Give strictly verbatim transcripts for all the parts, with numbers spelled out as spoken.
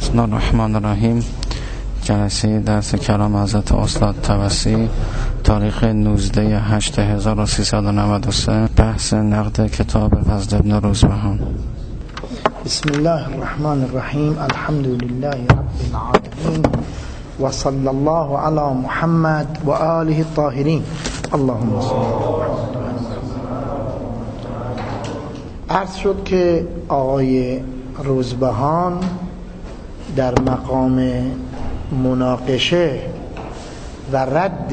بسم الله الرحمن الرحیم. جلسه درس کلام حضرت استاد توسی، تاریخ نوزده هشت هزار و سیصد و نود و سه، بحث نقد کتاب فضل ابن روزبهان. بسم الله الرحمن الرحیم. الحمد لله رب العالمین و صلی الله علی محمد و آله الطاهرین. اللهم صل عرض شد که آقای روزبهان در مقام مناقشه و رد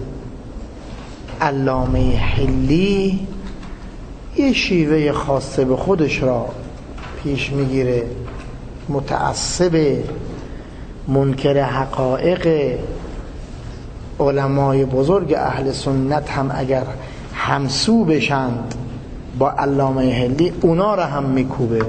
علامه حلی یه شیوه خاصه به خودش را پیش میگیره، متعصب، منکر حقایق. علمای بزرگ اهل سنت هم اگر همسو بشند با علامه حلی اونا را هم میکوبه.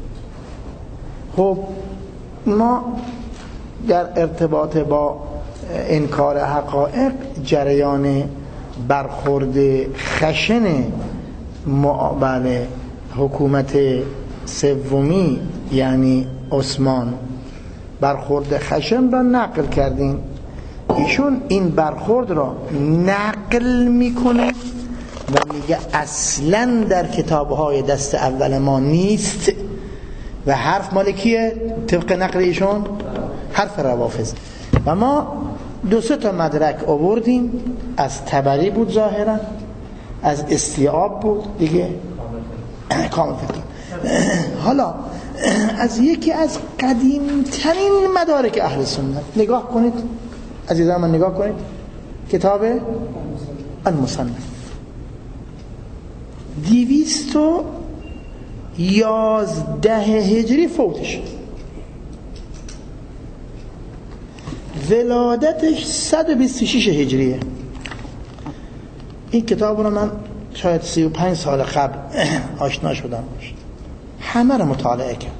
خب ما در ارتباط با انکار حقایق جریان برخورد خشن معامل حکومت سومی یعنی عثمان، برخورد خشن را نقل کردیم. ایشون این برخورد را نقل میکنه و میگه اصلا در کتابهای دست اول ما نیست و حرف مال کیه؟ طبق نقل ایشون حرف روافض. و ما دو سه تا مدرک آوردیم، از طبری بود ظاهرا، از استیعاب بود دیگه کامل فکر. حالا از یکی از قدیمترین مدارک اهل سنت نگاه کنید عزیزان، من نگاه کنید، کتاب المصنف دویست و یازده هجری فوتش، ولادتش صد و بیست و شش هجریه. این کتاب رو من شاید سی و پنج سال قبل آشنا شدم باشه، همه رو مطالعه کرد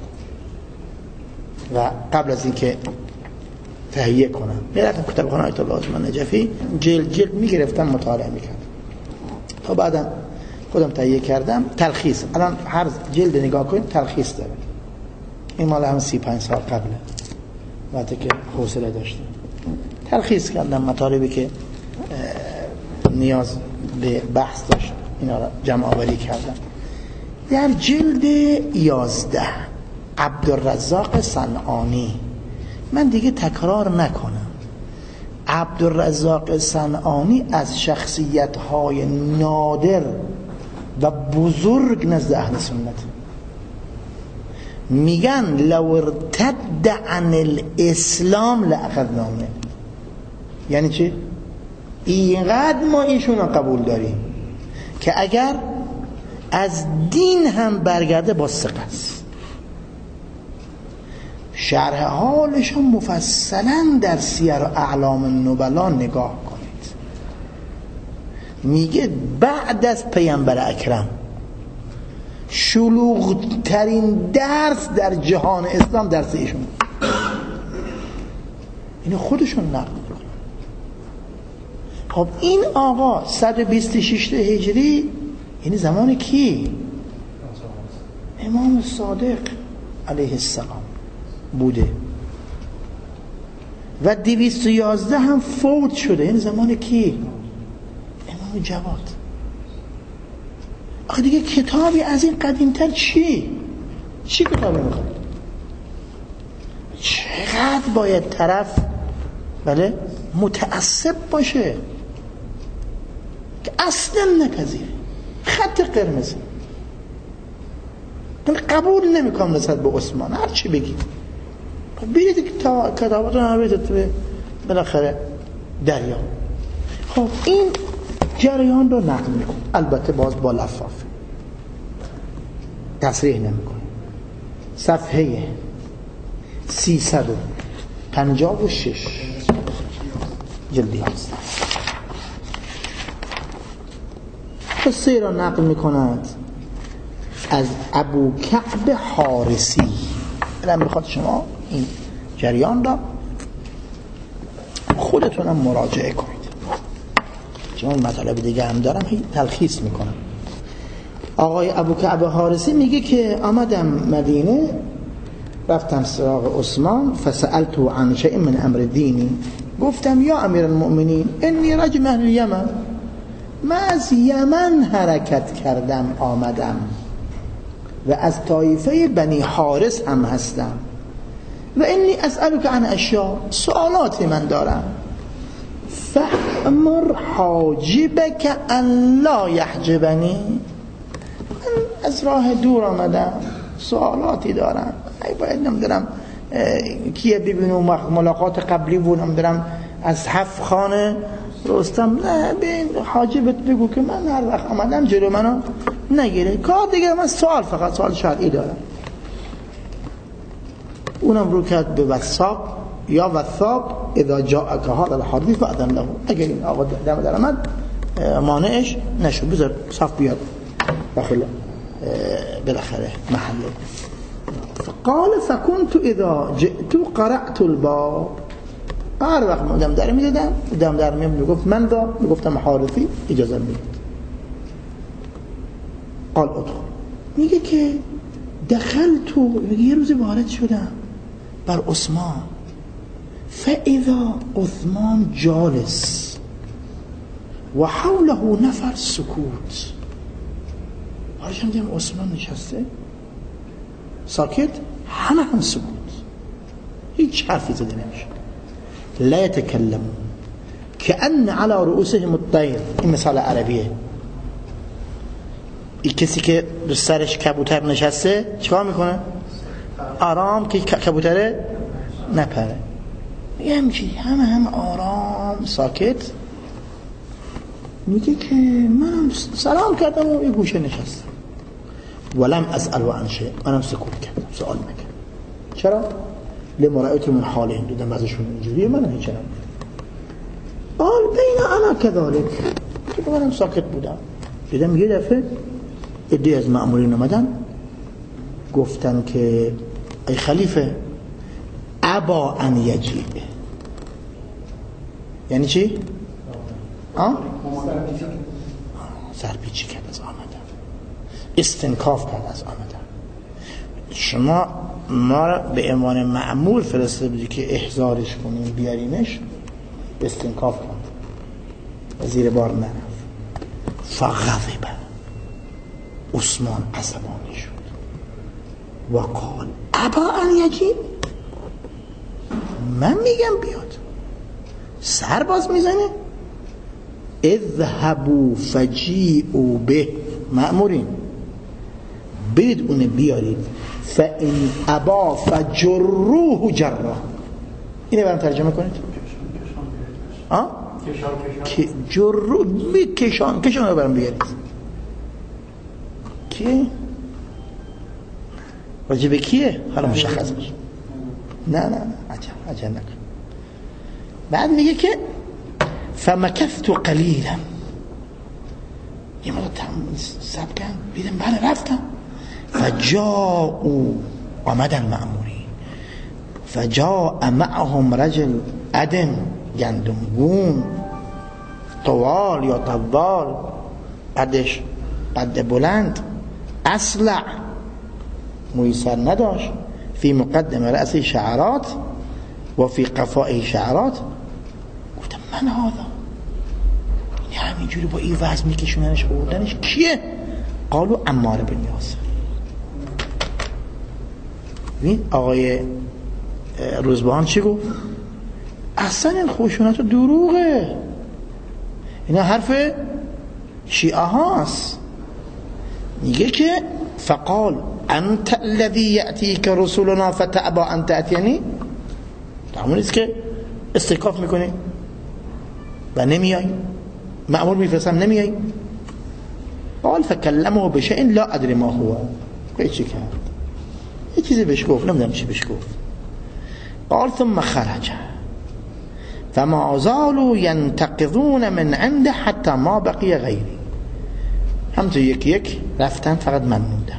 و قبل از اینکه تهیه کنم میرفتم کتابخانه آیت الله عثمان نجفی جلد جلد میگرفتم مطالعه میکردم تا بعدم خودم تهیه کردم. تلخیص الان هر جلد نگاه کنید تلخیص داره. این مال هم سی پنج سال قبله، وقتی که حوصله داشتم تلخیص کردم مطالبی که نیاز به بحث داشت، اینا را جمع آوری کردم. در جلد یازده عبدالرزاق صنعانی، من دیگه تکرار نکنم، عبدالرزاق صنعانی از شخصیت‌های نادر و بزرگ نزد اهل سنت. میگن لو ارتد عن الاسلام لاخذناه منه. یعنی چی؟ اینقدر ما ایشون رو قبول داریم که اگر از دین هم برگرده با ثقه است. شرح حالشون مفصلا در سیر و اعلام النبلا نگاه کنید. میگه بعد از پیامبر اکرم شلوغ ترین درس در جهان اسلام درس ایشون. اینو خودشون نقل میکنن. خب این آقا صد و بیست و شش هجری یعنی زمان کی؟ امام صادق علیه السلام بوده و دویست و یازده هم فوت شده، یعنی زمان کی؟ امام جواد. آخه دیگه کتابی از این قدیمتر چی؟ چی کتابی میخواد؟ چقدر باید طرف بله متعصب باشه که اصلا نپذیره، خط قرمز قبول نمیکنم نسبت به عثمان هر چی بگی. برید کتابات رو نبرید تو بالاخره دریا. خب این جریان رو نقل میکن، البته باز با لفافه، تصریح نمیکن. صفحه سیصد و پنجاه و شش جلدی هست. قصه را نقل میکند از ابو کعب حارسی. الان میخواد شما این جریان را خودتونم مراجعه کنید، چون مطالب دیگه هم دارم هی تلخیص میکنم. آقای ابو کعب حارسی میگه که آمدم مدینه رفتم سراغ عثمان فسألته عن شيء من امر دینی، گفتم یا امیر المؤمنین انی رجل من الیمن، من از یمن حرکت کردم آمدم و از طایفه بنی حارس هم هستم و انی اسألک عن اشیاء، سوالاتی من دارم، فأمر حاجبک ان لا یحجبنی، من از راه دور آمدم سوالاتی دارم، ای باید نمیدونم کیه ببینم، ملاقات قبلی بود نمیدونم از هفت خانه رستم، نه به حاجبت بگو که من هر وقت آمدم جلو منو نگیره، کار دیگه من سوال فقط سوال شرعی دارم. اونم رو کرد به وثاق، یا وثاق اذا جاءك هذا الحديث فأذن له، اگر این آقا دم در آمد مانعش نشو، بذار صف بیاد داخل بالاخره محله. قال فكنت اذا جئت قرأت الباب، هر وقت مدام در میدادم مدام در میگفت من دا، میگفتم حارثی اجازه میدید. قال ادخل، میگه که دخلت، میگه یه روز وارد شدم بر عثمان، فاذا عثمان جالس و حوله نفر سکوت، هرچند دیدم عثمان نشسته ساکت، همه هم سکوت، هیچ حرفی زده نمیشه. لا يتكلمون كأن على رؤوسهم الطير، این مثال عربیه، این کسی که رو سرش کبوتر نشسته چیکار میکنه؟ آرام که کبوتره نپره، میگه همچی همه هم آرام ساکت. میگه که منم سلام کردم و یه گوشه نشستم، ولم اسأل عن شيء، منم سکوت کردم، سوال نکردم. چرا؟ لمرأت من حالهم، دیدم ازشون اینجوریه، من هیچ نمیدونم. قال بین انا كذلك، که منم ساکت بودم، دیدم یه دفعه عده از مأمورین اومدن گفتن که ای خلیفه ابا ان یجیء، یعنی چی؟ آه؟ سرپیچی کرد از آمدن، استنکاف کرد از آمدن. شما ما را به عنوان مأمور فرسته بودی که احضارش کنیم بیارینش، استنکاف کن، زیر بار نرفت. فغضب، عثمان عصبانی شد و قال ابا ان یجیء، من میگم بیاد، سرباز میزنه. اذهبوا فجیئوا به، مأمورین برید اونه بیارید، فان ابا فجروه جره، اینه برام ترجمه کنید. آه؟ که جرو بکشان، کشان رو برام بیارید. کیه؟ راجب کیه؟ حالا مشخص بشه. نه نه نه عجب عجب نکن. بعد میگه که فمکثت قلیلا، یه مدت صبر کردم، دیدم بله رفتم. فجاءوا، آمدن مأمورین، فجاء معهم رجل ادم، گندمگون، طوال یا طوال، قدش قد بلند، اصلع، موی سر نداشت، فی مقدم رأس شعرات و فی قفاء شعرات. گفتم من هذا، این همینجوری با این وزن میکشوننش بردنش، کیه؟ قالوا عمار بن یاسر. ببین آقای روزبان چی گفت؟ اصلا این خشونت دروغه، اینا حرف شیعه هاست. میگه که فقال انت الذي یأتیک رسولنا فتأبى ان تأتینی، همون است که استکاف میکنی و نمیای، مأمور میفرستم نمیای. قال فکلمه بشیء لا ادری ما هو، به چی کرد؟ یه چیزی بهش گفت، نمیدونم چی بهش گفت. قال ثم خرج فما زالوا ينتقضون من عنده حتى ما بقي غيري، همونطور یک یک رفتن، فقط من موندم.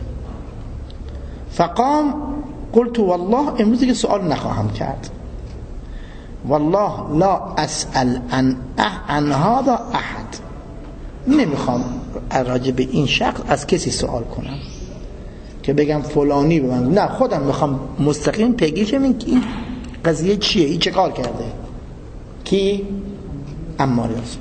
فقام قلت والله، امروز دیگه سوال نخواهم کرد، والله لا اسأل عن عن هذا احد، نمیخوام راجع به این شخص از کسی سوال کنم. که بگم فلانی به من، نه خودم میخوام مستقیم پیگیرشم این این قضیه چیه، این چه کار کرده. کی؟ عمار یاسر.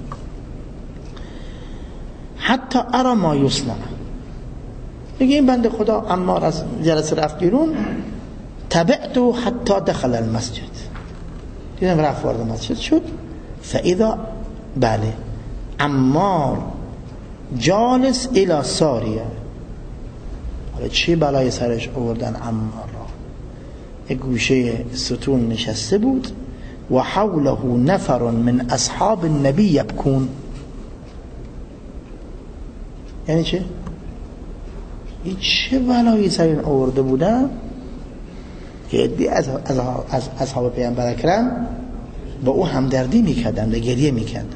حتی ارا ما یصنع، میگه این بنده خدا عمار از جلسه رفت بیرون، تبعته حتی دخل المسجد، دیدم رفت وارد مسجد شد، فاذا بله عمار جالس الى ساریه. حالا چی بلای سرش آوردن عمار را؟ یک گوشه ستون نشسته بود و حوله نفر من اصحاب النبی یبکون. یعنی چه؟ این چه بلایی سر این آورده بودن که عده‌ای از از از اصحاب پیامبر اکرم با او همدردی میکردن و گریه میکردن.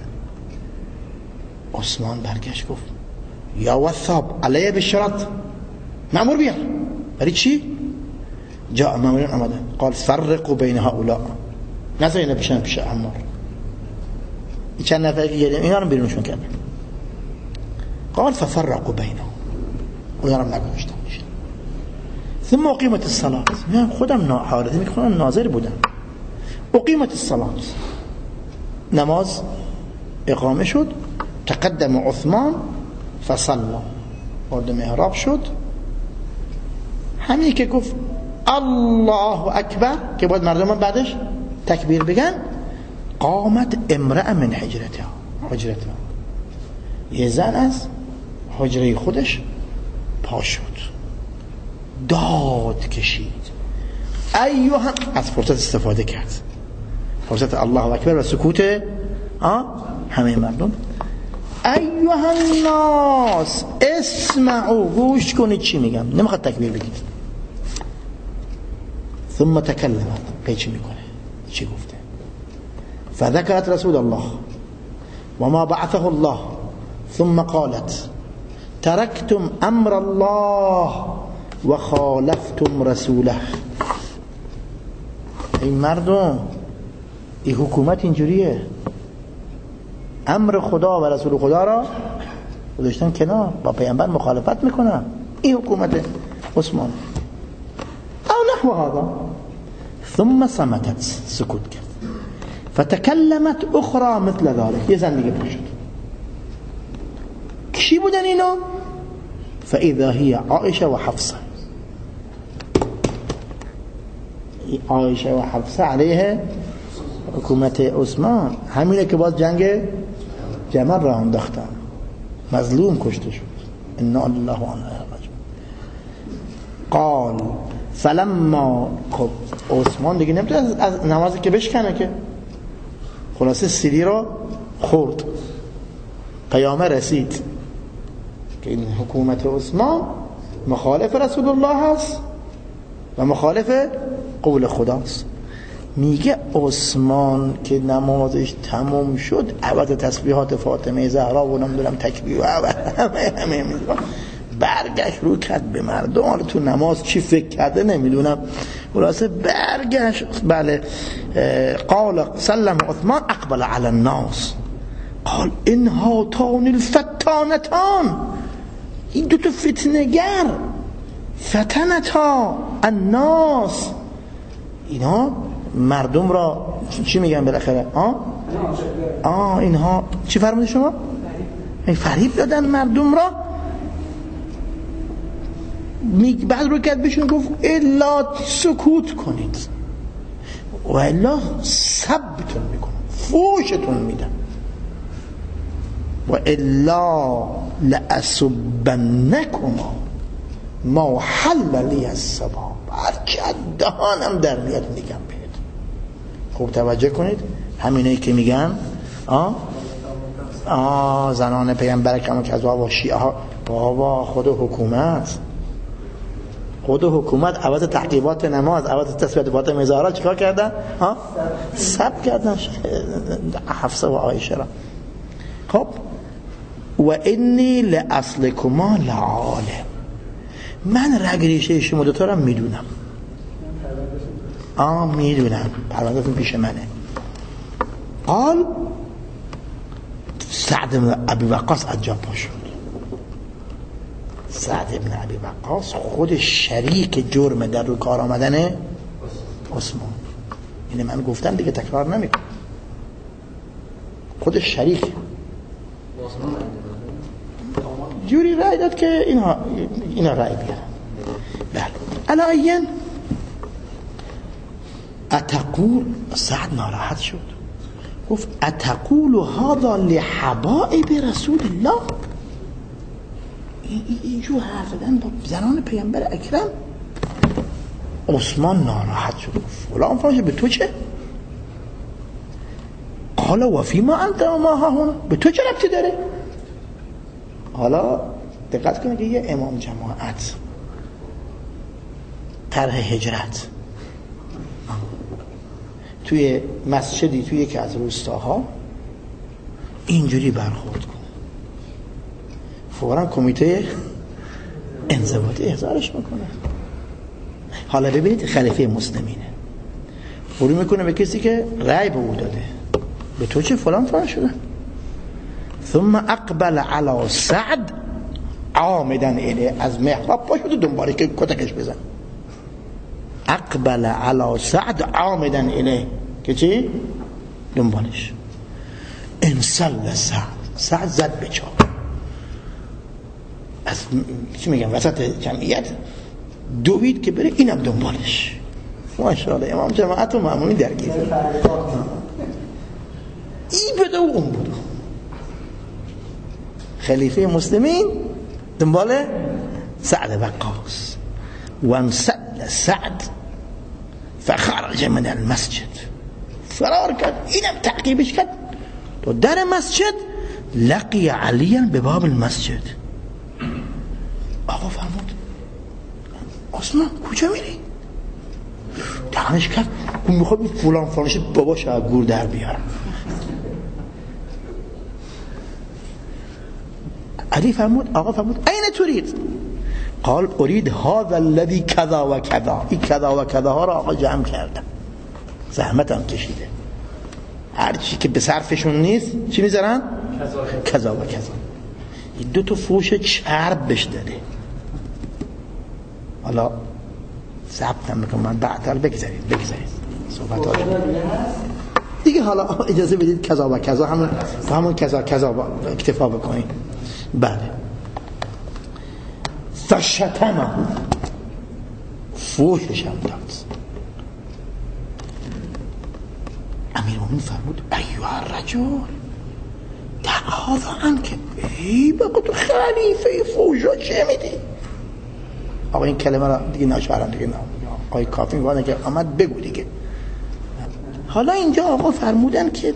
عثمان برگشت گفت یا وثاب علیه بشرط، مأمور بیار. برای چی؟ جا مأمورین آمدن، قال فرقوا بین هؤلاء، نذار اینا بشن پیش عمار. این چند نفر که گریه اینا رو بیرونشون کردن. قال ففرقوا بینهم، اونا رو نگذاشتن. ثم اقیمت الصلاة، من خودم حالتی میکنم ناظر بودم. اقیمت الصلاة، نماز اقامه شد، تقدم عثمان فصلا، وارد محراب شد. همین که گفت الله اکبر که باید مردم بعدش تکبیر بگن، قامت امرأة من حجرتها، حجرتها، یه زن از حجره خودش پا شد، داد کشید. ایوها، از فرصت استفاده کرد، فرصت الله اکبر و سکوت همه مردم. ایوها الناس اسمعوا، گوش کنید چی میگم، نمیخواد تکبیر بگید. ثم تکلمت، پیچی میکنه چی گفته. فذكرت رسول الله وما بعثه الله ثم قالت تركتم امر الله و خالفتم رسوله. این مردم، این حکومت اینجوریه، امر خدا و رسول خدا را گذاشتن کنار، با پیامبر مخالفت میکنن. این حکومت عثمان. او نحو هذا. ثم صمتت، سکوت کرد. فتکلمت اخرى مثل ذلك، یه زن دیگه پاشد. کی بودن اینا؟ فاذا هي عائشه و حفصه. عائشه و حفصه علیه حکومت عثمان، همینه که باز جنگ جمل را انداختن، مظلوم کشته شد. انا الله و انا راجعون. قال فلما، خب عثمان دیگه نمیتونه از نمازی که بشکنه که، خلاصه سیری رو خورد، پیامه رسید که این حکومت عثمان مخالف رسول الله هست و مخالف قول خداست. میگه عثمان که نمازش تموم شد، عوض تسبیحات فاطمه زهرا و نمیدونم تکبیر و همه همه میدونم، برگشت رو کرد به مردم. حالا تو نماز چی فکر کرده نمیدونم، خلاصه برگشت. بله. قال سلم عثمان اقبل علی الناس قال ان هاتان الفتانتان، این دو تا فتنگر، فتنتا الناس، اینا مردم را چی میگن بالاخره؟ آه آه اینها چی فرمودید شما؟ این فریب دادن مردم را. بعد رو کرد بهشون گفت الا سکوت کنید و الا سبتون میکنم، فوشتون میدم، و الا لاسبنکما ما حل لی السباب، هرچه دهانم در میاد میگم بهت. خوب توجه کنید، همینایی که میگن آه آه زنان پیامبر اکرم که از بابا شیعه ها، بابا خود حکومت خود حکومت عوض تعقیبات نماز، عوض تسبیحات فاطمه زهرا چیکار کردن؟ ها سب کردن حفصه و عایشه را. خب و انی لاصلکما لعالم، من رگ ریشه شما دو تا رو میدونم. آه میدونم، پروندهتون پیش منه. قال سعد بن ابی وقاص عجب شد. سعد بن ابی وقاص خود شریک جرم در رو کار آمدن عثمان. اینه من گفتم دیگه تکرار نمیکنم. خود شریک جوری رأی داد که اینها اینا رأی بیارن. بله علایین اتقول، سعد ناراحت شد گفت اتقول هذا لحبائب رسول الله، اینجور حرف زدن با زنان پیامبر اکرم. عثمان ناراحت شد فلان فلان. به تو چه؟ قال و فیما انت و ما ها هنا، به تو چه ربطی داره؟ حالا دقت کنید که یه امام جماعت طرح هجرت توی مسجدی توی یکی از روستاها اینجوری برخورد کن، فوراً کمیته انضباطی احضارش میکنه. حالا ببینید خلیفه مسلمینه فرو میکنه به کسی که رأی به او داده، به تو چه فلان فلان شده. ثم اقبل على سعد عامدا الیه، از محراب پاشد دنبالش که کتکش بزن. اقبل على سعد عامدا الیه که چی؟ دنبالش. انسل سعد، سعد زد به چاق. از چی میگم وسط جمعیت دوید که بره، اینم دنبالش. ماشاءالله امام جماعت و مأمونین درگیر. این بده و اون بده. خلیفه مسلمین دنبال سعد وقاص. وانسل سعد فخرج من المسجد، فرار کرد، اینم تعقیبش کرد تو در مسجد. لقی علیا به باب المسجد. آقا فرمود عثمان کجا میری؟ دهنش کرد اون میخواد فلان فلانش باباش از گور در بیارم. علی فرمود آقا فرمود این تريد؟ قال اريد هذا الذي كذا و كذا. این کذا و کذا ها را آقا جمع کردم، زحمتم کشیده، هر چی که به صرفشون نیست چی میذارن؟ کذا و کذا. این دو تا فوش چرب بش داده. حالا ضبط هم میکنم من بعدتر بگذارید بگذارید صحبت ها دیگه. حالا اجازه بدید کذا و کذا همون همون کذا کذا با اکتفا بکنید. بله. فشتمه، فوشش هم داد. امیرالمومنین فرمود ایها الرجل دع هذا عنک. ای بابا تو خلیفه فوشا چه میدی؟ آقا این کلمه را دیگه نشارم دیگه نه آقای کافی میگه که آمد بگو دیگه. حالا اینجا آقا فرمودن که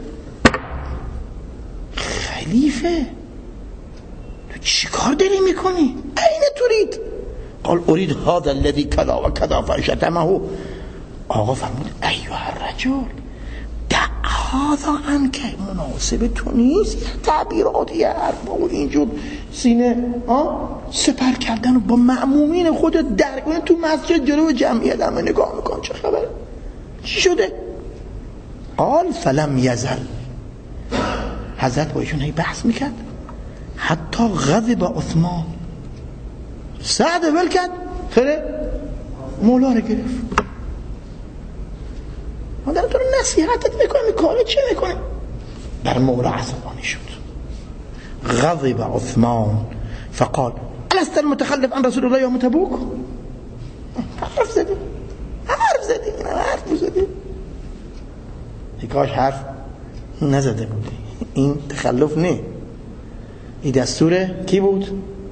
خلیفه تو چی کار داری میکنی؟ این تريد؟ قال اريد هذا الذي كذا و كذا فشتمه. آقا فرمود ایها الرجل دع هذا عنک، مناسب تو نیست تعبیراتی حرف و اینجور سینه سپر کردن با مأمومین خودت درگونه تو مسجد جلو جمعیت هم نگاه میکن چه خبره چی شده؟ قال فلم یزل، حضرت با ایشون هی بحث میکرد حتی غضب عثمان. سعد ول کرد خیره مولا رو گرفت. من دارم تو رو نصیحتت میکنم کاره چه میکنه؟ بر مولا عصبانی شد. غضب عثمان فقال الست المتخلف عن رسول الله يوم تبوك؟ حرف زدی حرف زدی حرف زدی کاش حرف نزده بودی. این تخلف نه، این دستور کی بود؟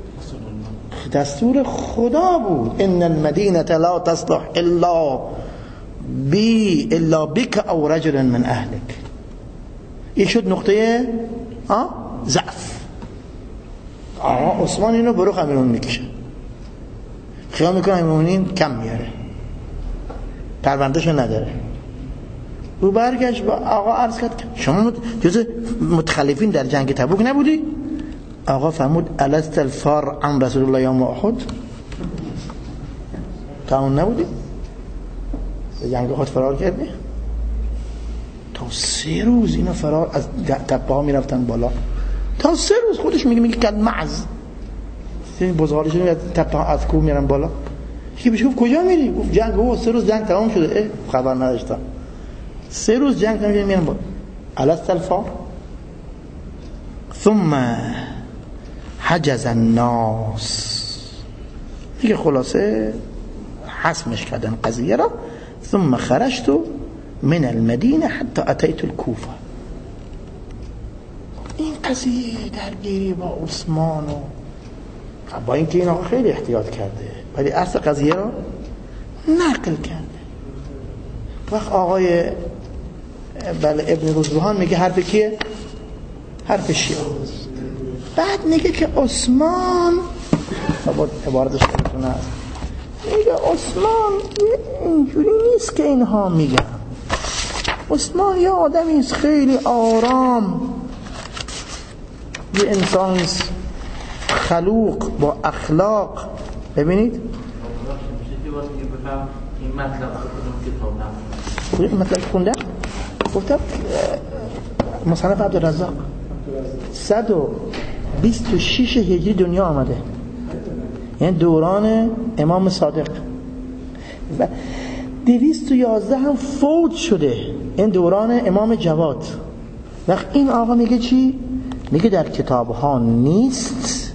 دستور خدا بود. ان المدینه لا تصلح الا بی الا بک او رجل من اهلک. این شد نقطه ضعف. آقا عثمان اینو برو امیرالمومنین میکشه، خیال میکنه امیرالمومنین کم میاره، پروندهشو نداره. او برگشت با آقا عرض کرد شما جز متخلفین در جنگ تبوک نبودی؟ آقا فرمود الست الفار عن رسول الله یوم احد؟ تا اون نبودی؟ جنگ احد فرار کردی؟ تا سه روز اینا فرار از تپه ها میرفتن بالا، تا سه روز. خودش میگه میگه کل معز این بزغالی شدیم تپ از کوه میرن بالا. یکی بهش گفت کجا میری؟ گفت جنگ. گفت سه روز جنگ تمام شده. اه خبر نداشتم. سه روز جنگ تمام شده میرن بالا. الست الفار ثم حجز الناس. دیگه خلاصه حسمش کردن قضیه را. ثم خرجت من المدینه حتی اتیت الکوفه. این قضیه درگیری با عثمان و با اینکه این آقا خیلی احتیاط کرده ولی اصل قضیه را نقل کرده. وقت آقای بله ابن روزبهان میگه حرف کیه؟ حرف شیعه. بعد میگه که عثمان با عبارتش کنتونه هست میگه عثمان اینجوری نیست که اینها میگن. عثمان یه آدمی است خیلی آرام، یه انسان خلوق با اخلاق. ببینید این مطلب کدوم کتاب مطلب خونده؟ گفتم مصنف عبدالرزاق صد و بیست و شش هجری دنیا آمده، یعنی دوران امام صادق، و دویست و یازده هم فوت شده، این دوران امام جواد. وقت این آقا میگه چی؟ میگه در کتاب ها نیست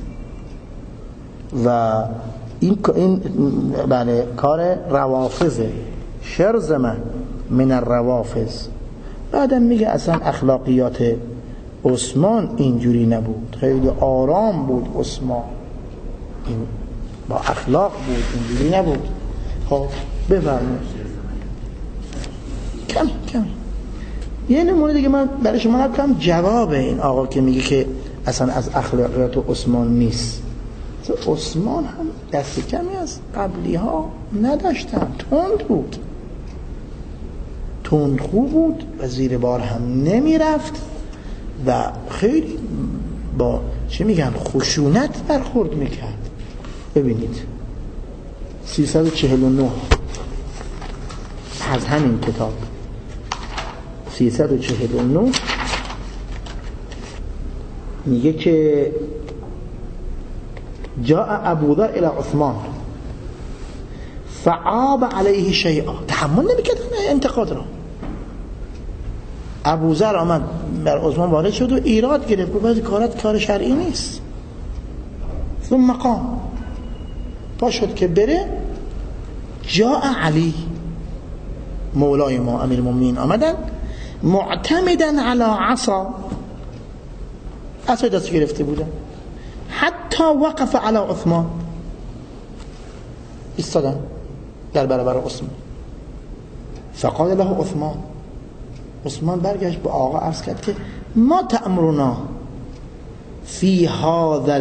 و این این بله کار روافضه، شرزمه من الروافض. بعدم میگه اصلا اخلاقیات عثمان اینجوری نبود، خیلی آرام بود عثمان، این با اخلاق بود، اینجوری نبود. خب بفرمایید کم کم یه نمونه دیگه من برای شما نکنم جواب این آقا که میگه که اصلا از اخلاقیات عثمان نیست. عثمان هم دست کمی از قبلی ها نداشتن، تند بود، تند خوب بود و زیر بار هم نمی رفت و خیلی با چه میگن خشونت برخورد میکرد. ببینید سیصد و چهل و نه از همین کتاب سیصد و چهل و نه میگه که جاء ابو ذر الى عثمان فعاب علیه شیئا، تحمل نمیکرد انتقاد را. ابو ذر آمد بر عثمان وارد شد و ایراد گرفت، گفت کارت کار شرعی نیست. ثم قام، پا شد که بره. جاء علی مولای ما امیر المؤمنین آمدن معتمدن علی عصا، عصا دست گرفته بودن، حتی وقف علی عثمان، ایستادن در برابر عثمان. فقال له عثمان، عثمان برگشت به آقا عرض کرد که ما تأمرنا فی هذا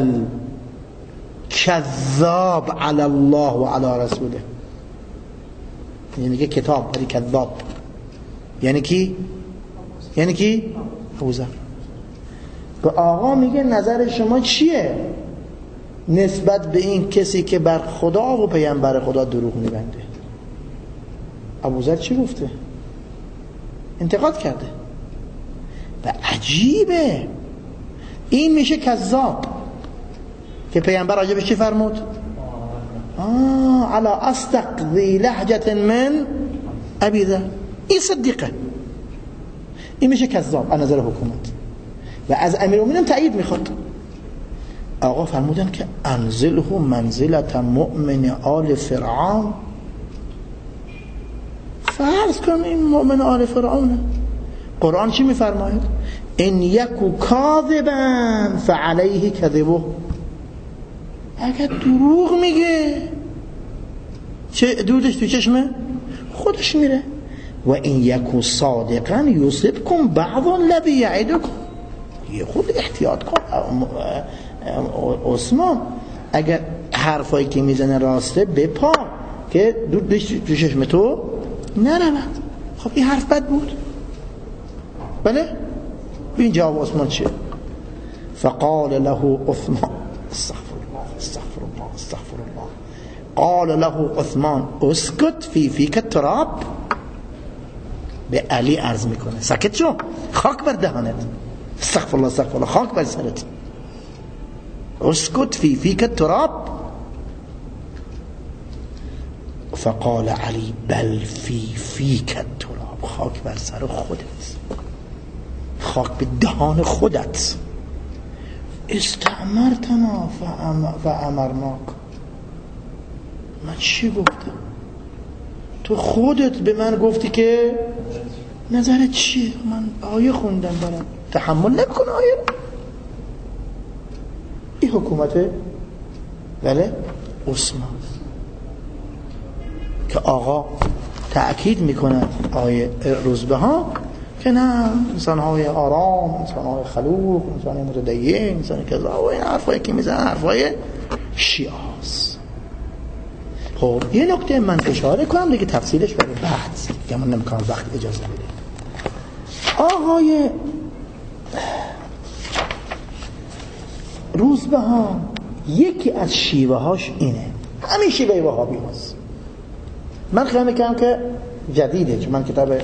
الكذاب علی الله و علی رسوله. یعنی میگه کتاب ولی کذاب، یعنی کی؟ یعنی کی؟ ابوذر. به آقا میگه نظر شما چیه نسبت به این کسی که بر خدا و پیامبر خدا دروغ میبنده؟ ابوذر چی گفته؟ انتقاد کرده و عجیبه این میشه کذاب که پیامبر راجبش چی فرمود؟ آه علی اصدق ذی لهجة من ابی ذر، این صدیقه، این میشه کذاب از نظر حکومت و از امیرالمومنین تایید میخواد. آقا فرمودن که انزله منزلة مؤمن آل فرعون، فرض کن این مؤمن آل فرعونه. قرآن چی میفرماید؟ ان یکو کاذبا فعلیه کذبه، اگر دروغ میگه چه دودش تو چشمه خودش میره. و این یکو صادقا یصبکم بعض الذی یعدکم، یه خود احتیاط کن عثمان، اگر حرفایی که میزنه راسته بپا که دودش تو چشم تو نرود. خب این حرف بد بود. بله ببین جواب عثمان چیه؟ فقال له عثمان استغفر الله استغفر الله استغفر الله قال له عثمان اسکت فی فیک التراب. به علی عرض میکنه ساکت شو، خاک بر دهانت، استغفر الله استغفر الله، خاک بر سرت. اسکت فی فیک تراب. فقال علی بل فی فیک تراب، خاک بر سر خودت، خاک به دهان خودت. استعمرتنا فامرناک. من چی گفتم؟ تو خودت به من گفتی که نظرت چیه؟ من آیه خوندم برام، تحمل نمیکنه آیه رو. این حکومته بله عثمان که آقا تأکید میکنه آیه روزبهان که نه، انسان‌های آرام، انسان‌های خلوق، انسان‌های متدین، انسان کذا و این حرفایی که میزنن حرفای شیعاست. خب یه نکته من اشاره کنم دیگه، تفصیلش برای بعد که من نمی‌کنم وقت اجازه بده. آقای روزبهان یکی از شیوه هاش اینه، همین شیوه وهابی هست. من خیلی میکنم که جدیده، چون من کتاب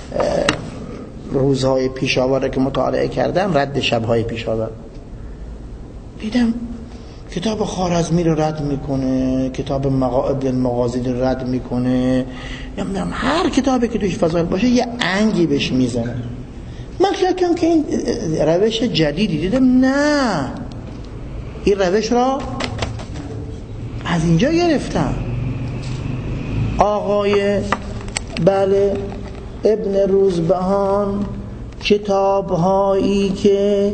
روزهای پیشاور که مطالعه کردم، رد شبهای پیشاور، دیدم کتاب خوارزمی رو رد میکنه، کتاب ابن المغازلی رو رد میکنه، هر کتابی که توش فضایل باشه یه انگی بهش میزنه. من خیلی کنم که این روش جدیدی، دیدم نه، این روش را از اینجا گرفتم. آقای بله ابن روزبهان کتاب‌هایی که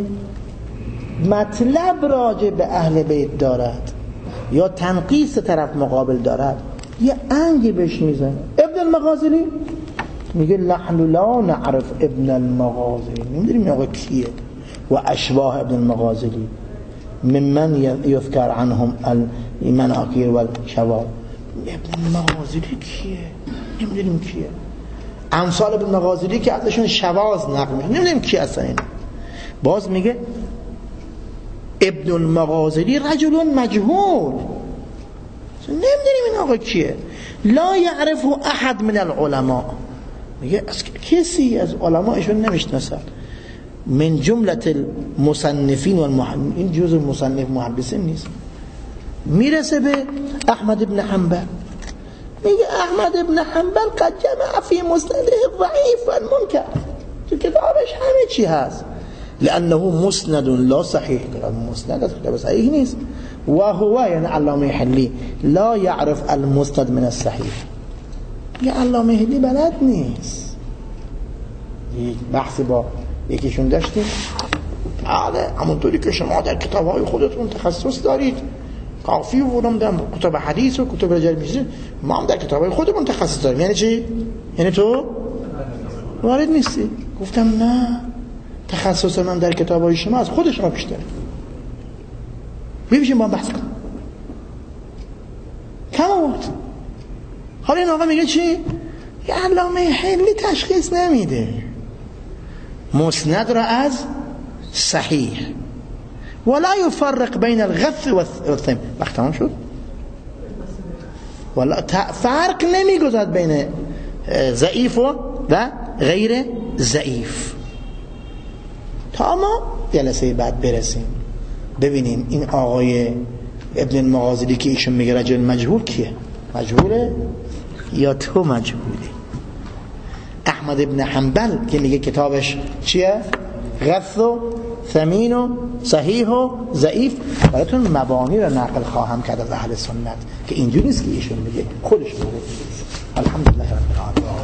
مطلب راجع به اهل بیت دارد یا تنقیص طرف مقابل دارد یه انگی بهش میزنه. ابن المغازلی میگه نحن لا نعرف ابن المغازلی، نمیدونیم آقا کیه. و اشباه ابن المغازلی ممن یذکر عنهم المناکیر و الشواذ. ابن المغازلی کیه؟ نمیدونیم کیه. امثال ابن المغازلی که ازشون شواذ نقل میشه، نمیدونیم کی اصلا این. باز میگه ابن المغازلی رجل مجهول، نمیدونیم این آقا کیه. لا یعرفه احد من العلماء، میگه کسی از علمایشون نمیشناسه. من جملت المصنفین و المحدثین، این جزء مصنف محدثین نیست. میرسه به احمد ابن حنبل، میگه احمد ابن حنبل قد جمع فی مسنده ضعیف و منکر، تو کتابش همه چی هست. لانه مسند لا صحیح، مسند کتاب صحیح نیست. و هو یعنی علامه حلی لا یعرف المسند من الصحیح، یه علامه حلی بلد نیست. یک بحثی با یکیشون داشتیم، بله همونطوری که شما در کتاب‌های خودتون تخصص دارید، کافی و نمیدونم کتاب حدیث و کتاب رجال میشه، ما هم در کتاب‌های خودمون تخصص داریم. یعنی چی؟ یعنی تو وارد نیستی. گفتم نه، تخصص من در کتاب‌های شما از خود شما بیشتره. بیاییم با هم بحث کنیم. تمام. حالا این آقا میگه چی؟ یه علامه حلی تشخیص نمیده مسند را از صحیح، ولا یفرق بین الغث و الثم. وقت تمام شد. ولا فرق نمیگذارد بین ضعیف و غیر ضعیف. تا ما جلسه بعد برسیم ببینیم این آقای ابن المغازلی که ایشون میگه رجل مجهول کیه؟ مجهوله یا تو مجهولی؟ احمد ابن حنبل که میگه کتابش چیه؟ غث و ثمین و صحیح و ضعیف. براتون مبانی رو نقل خواهم کرد از اهل سنت که اینجوری نیست که ایشون میگه، خودش میگه. الحمدلله رب العالمین.